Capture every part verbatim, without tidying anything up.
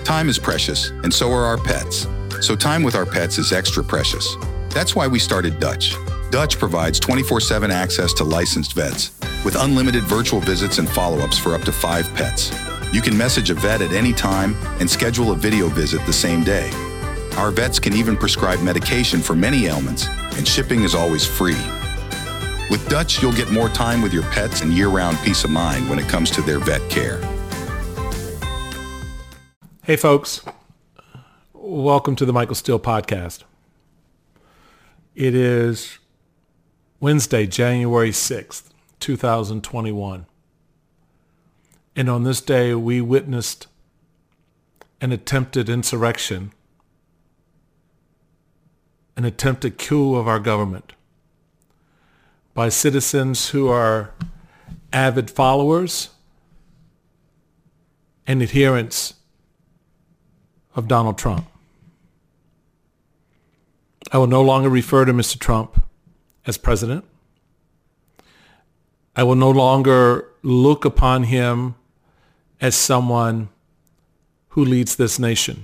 Time is precious, and so are our pets. So time with our pets is extra precious. That's why we started Dutch. Dutch provides twenty-four seven access to licensed vets, with unlimited virtual visits and follow-ups for up to five pets. You can message a vet at any time and schedule a video visit the same day. Our vets can even prescribe medication for many ailments, and shipping is always free. With Dutch, you'll get more time with your pets and year-round peace of mind when it comes to their vet care. Hey folks, welcome to the Michael Steele Podcast. It is Wednesday, January sixth, two thousand twenty-one. And on this day, we witnessed an attempted insurrection, an attempted coup of our government by citizens who are avid followers and adherents of Donald Trump. I will no longer refer to Mister Trump as president. I will no longer look upon him as someone who leads this nation.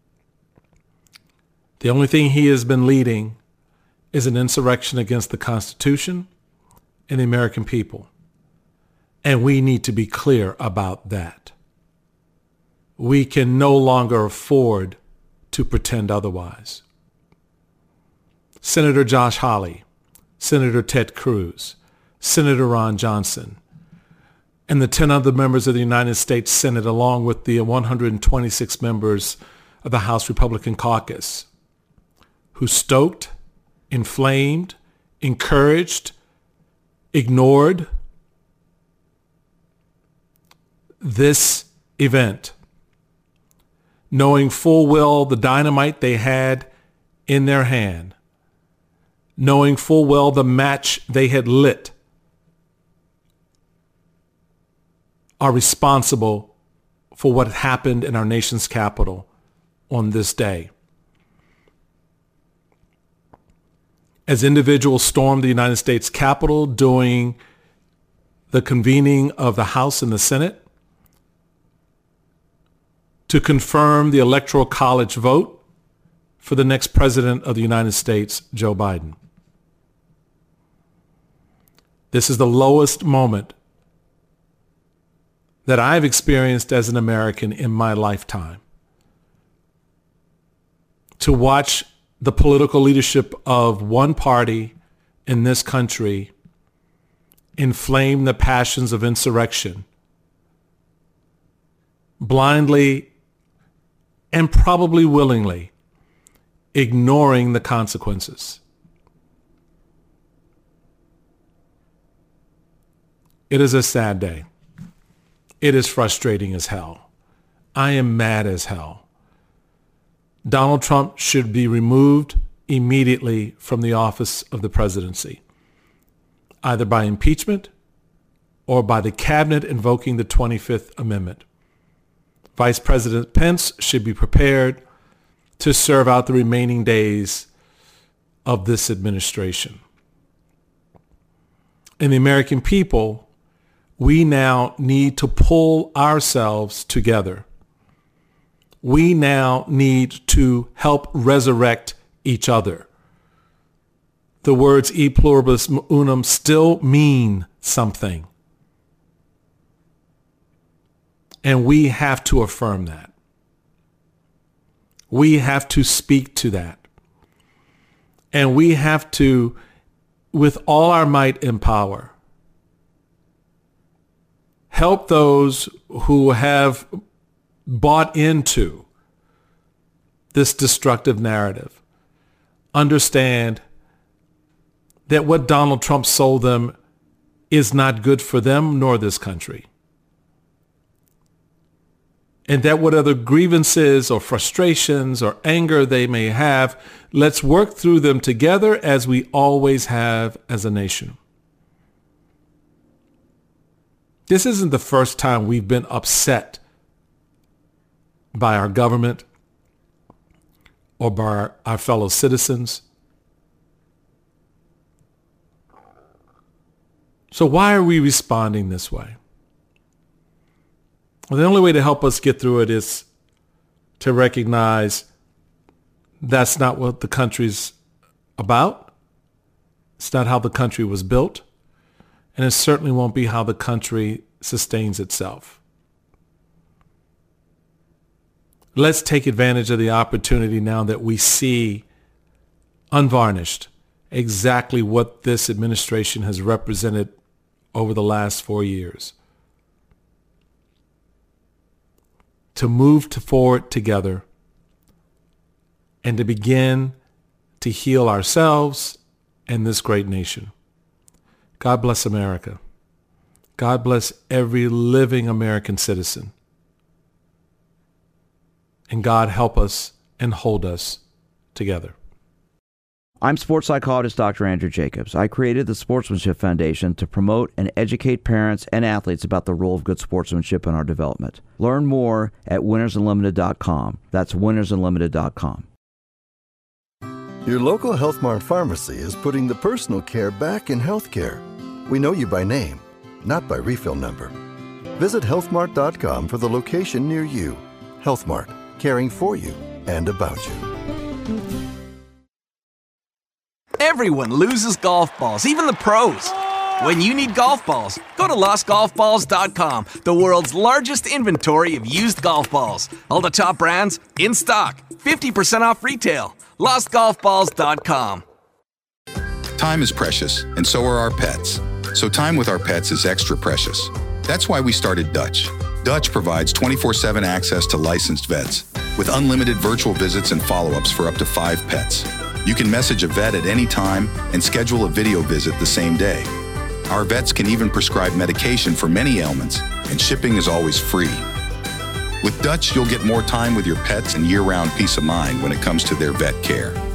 The only thing he has been leading is an insurrection against the Constitution and the American people. And we need to be clear about that. We can no longer afford to pretend otherwise. Senator Josh Hawley, Senator Ted Cruz, Senator Ron Johnson, and the ten other members of the United States Senate, along with the one hundred twenty-six members of the House Republican Caucus, who stoked, inflamed, encouraged, ignored this event, knowing full well the dynamite they had in their hand, knowing full well the match they had lit, are responsible for what happened in our nation's capital on this day. As individuals stormed the United States Capitol during the convening of the House and the Senate to confirm the Electoral College vote for the next president of the United States, Joe Biden. This is the lowest moment that I've experienced as an American in my lifetime. To watch the political leadership of one party in this country inflame the passions of insurrection, blindly and probably willingly ignoring the consequences. It is a sad day. It is frustrating as hell. I am mad as hell. Donald Trump should be removed immediately from the office of the presidency, either by impeachment or by the cabinet invoking the twenty-fifth Amendment. Vice President Pence should be prepared to serve out the remaining days of this administration. And the American people, we now need to pull ourselves together. We now need to help resurrect each other. The words e pluribus unum still mean something. And we have to affirm that. We have to speak to that. And we have to, with all our might and power, help those who have bought into this destructive narrative understand that what Donald Trump sold them is not good for them nor this country. And that what other grievances or frustrations or anger they may have, let's work through them together as we always have as a nation. This isn't the first time we've been upset by our government or by our, our fellow citizens. So why are we responding this way? Well, the only way to help us get through it is to recognize that's not what the country's about. It's not how the country was built. And it certainly won't be how the country sustains itself. Let's take advantage of the opportunity now that we see unvarnished exactly what this administration has represented over the last four years. To move to forward together and to begin to heal ourselves and this great nation. God bless America. God bless every living American citizen. And God help us and hold us together. I'm sports psychologist Doctor Andrew Jacobs. I created the Sportsmanship Foundation to promote and educate parents and athletes about the role of good sportsmanship in our development. Learn more at winners unlimited dot com. That's winners unlimited dot com. Your local Health Mart pharmacy is putting the personal care back in healthcare. We know you by name, not by refill number. Visit health mart dot com for the location near you. Health Mart, caring for you and about you. Everyone loses golf balls, even the pros. When you need golf balls, go to lost golf balls dot com, the world's largest inventory of used golf balls. All the top brands, in stock, fifty percent off retail. lost golf balls dot com. Time is precious, and so are our pets. So time with our pets is extra precious. That's why we started Dutch. Dutch provides twenty-four seven access to licensed vets with unlimited virtual visits and follow-ups for up to five pets. You can message a vet at any time and schedule a video visit the same day. Our vets can even prescribe medication for many ailments, and shipping is always free. With Dutch, you'll get more time with your pets and year-round peace of mind when it comes to their vet care.